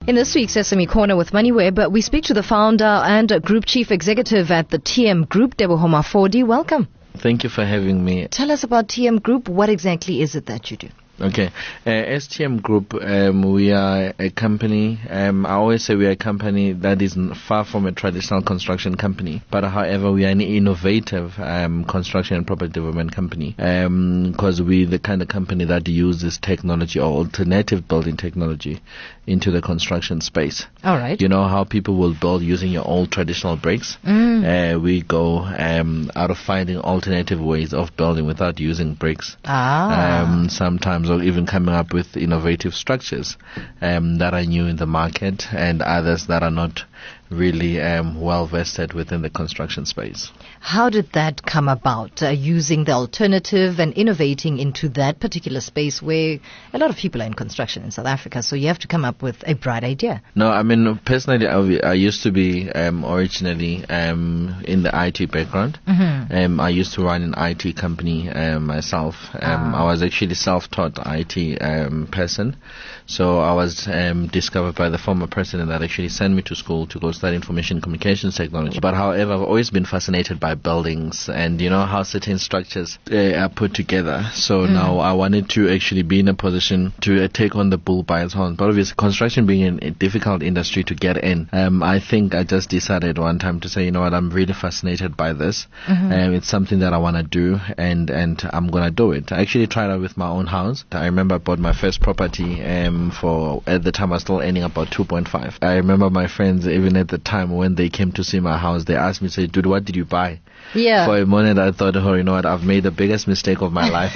In this week's SME Corner with MoneyWeb, we speak to the founder and Group Chief Executive at the TM Group, Teboho Mafodi. Welcome. Thank you for having me. Tell us about TM Group. What exactly is it that you do? Okay. As TM Group, we are a company. I always say we are a company that is far from a traditional construction company. But however, we are an innovative construction and property development company. Because we're the kind of company that uses technology or alternative building technology into the construction space. All right. You know how people will build using your old traditional bricks? We go out of finding alternative ways of building without using bricks. Sometimes or even coming up with innovative structures that are new in the market and others that are not really well vested within the construction space. How did that come about, using the alternative and innovating into that particular space where a lot of people are in construction in South Africa, so you have to come up with a bright idea? No, I mean, personally, I used to be originally in the IT background. I used to run an IT company myself. I was actually self-taught IT person. So I was discovered by the former president that actually sent me to school to go study information communications technology. But however, I've always been fascinated by buildings and you know how certain structures are put together. So now I wanted to actually be in a position to take on the bull by its horn. But obviously, construction being a difficult industry to get in, I think I just decided one time to say, you know what, I'm really fascinated by this. It's something that I want to do and I'm going to do it. I actually tried out with my own house. I remember I bought my first property for, at the time I was still earning about 2.5. I remember my friends, even at the time when they came to see my house, they asked me, say, dude, what did you buy? Yeah. For a moment I thought, oh, you know what, I've made the biggest mistake of my life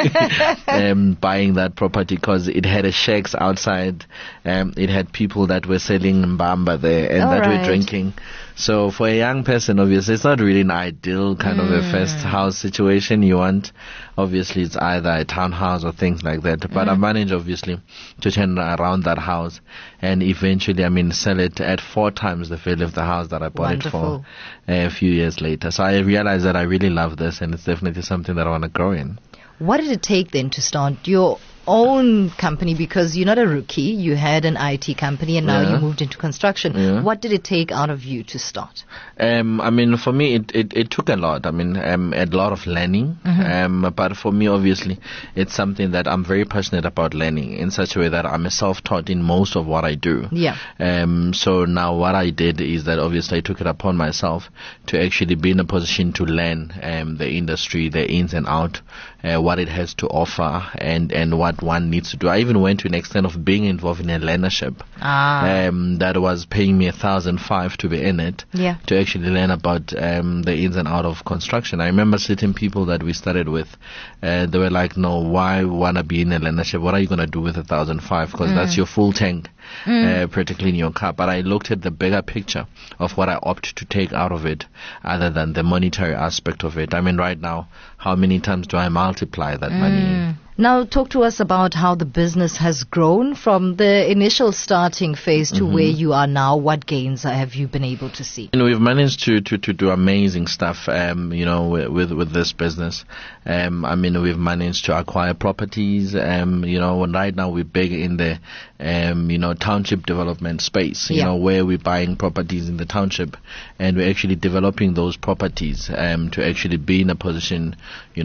buying that property because it had a shacks outside. It had people that were selling mbamba there and were drinking. So for a young person, obviously, it's not really an ideal kind of a first house situation you want. Obviously, it's either a townhouse or things like that. But I managed, obviously, to turn around that house and eventually, sell it at 4 times the value of the house that I bought it for a few years later. So I realized that I really love this and it's definitely something that I want to grow in. What did it take then to start your own company? Because you're not a rookie, you had an IT company and now you moved into construction. What did it take out of you to start? For me it took a lot. A lot of learning. But for me, obviously, it's something that I'm very passionate about learning in such a way that I'm a self-taught in most of what I do. So now what I did is that obviously I took it upon myself to actually be in a position to learn the industry, the ins and out, what it has to offer and what one needs to do. I even went to an extent of being involved in a learnership that was paying me 1,500 to be in it, to actually learn about the ins and out of construction. I remember certain people that we started with, they were like, no, why want to be in a learnership? What are you going to do with 1,500? Because that's your full tank, particularly in your car. But I looked at the bigger picture of what I opt to take out of it other than the monetary aspect of it. Right now, how many times do I multiply that money? Now, talk to us about how the business has grown from the initial starting phase to where you are now. What gains have you been able to see? We've managed to do amazing stuff, with this business. We've managed to acquire properties. Right now we're big in the, township development space, where we're buying properties in the township and we're actually developing those properties, to actually be in a position,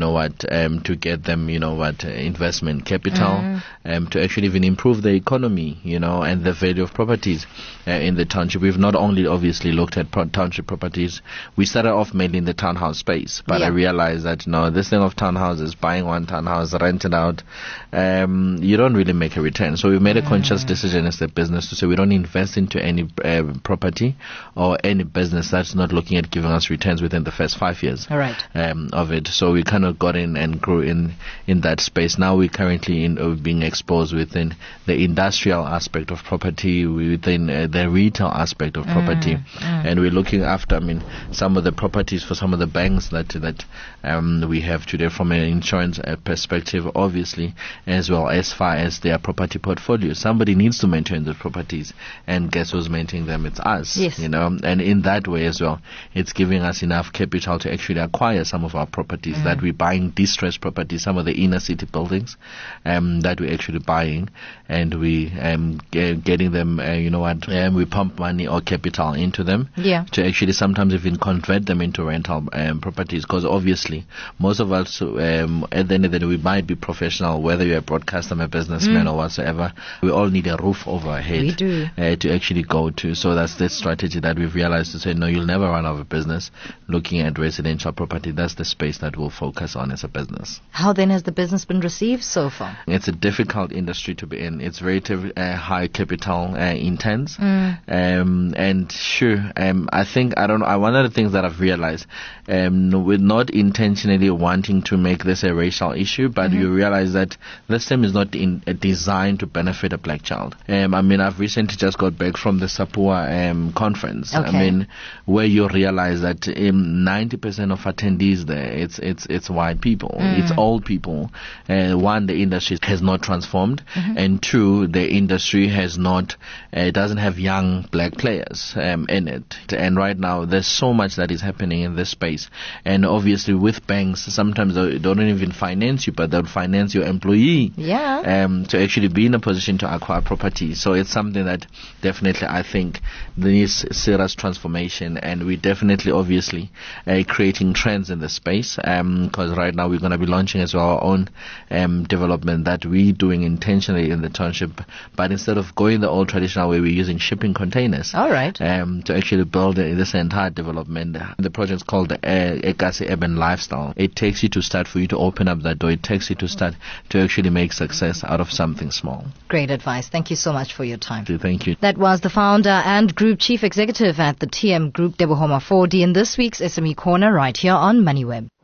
to get them, investment capital, to actually even improve the economy, and the value of properties in the township. We've not only obviously looked at township properties. We started off mainly in the townhouse space, but I realized that this thing of townhouses, buying one townhouse, rent it out, you don't really make a return. So we made a conscious decision as a business to say we don't invest into any property or any business that's not looking at giving us returns within the first 5 years of it. So we kind of got in and grew in that space. Now we're currently being exposed within the industrial aspect of property, within the retail aspect of property, and we're looking after some of the properties for some of the banks that we have today from an insurance perspective, obviously, as well as far as their property portfolio. Somebody needs to maintain the properties, and guess who's maintaining them? It's us. And in that way as well, it's giving us enough capital to actually acquire some of our properties that we're buying distressed properties, some of the inner city buildings buildings that we're actually buying, and we getting them, we pump money or capital into them to actually sometimes even convert them into rental properties, because obviously most of us at the end of the day, we might be professional, whether you're a broadcaster, a businessman or whatsoever. We all need a roof over our head to actually go to. So that's the strategy that we've realized, to say, no, you'll never run out of business looking at residential property. That's the space that we'll focus on as a business. How then has the business been received so far? It's a difficult industry to be in. It's very high capital intense. And sure, I think, one of the things that I've realized, we're not intentionally wanting to make this a racial issue, but you realize that this thing is not designed to benefit a black child. I've recently just got back from the Sapua conference. Where you realize that 90% of attendees there, it's white people, it's old people. One, the industry has not transformed, and two, the industry doesn't have young black players in it. And right now, there's so much that is happening in this space. And obviously, with banks, sometimes they don't even finance you, but they'll finance your employee to actually be in a position to acquire property. So it's something that definitely, I think, needs serious transformation, and we definitely, obviously, creating trends in the space, because right now we're going to be launching as well our own development that we're doing intentionally in the township, but instead of going the old traditional way, we're using shipping containers. All right. To actually build this entire development. The project's called the Ekasi Urban Lifestyle. It takes you to start, for you to open up that door. It takes you to start to actually make success out of something small. Great advice. Thank you so much for your time. Thank you. That was the founder and Group Chief Executive at the TM Group, Teboho Mafodi, in this week's SME Corner right here on MoneyWeb.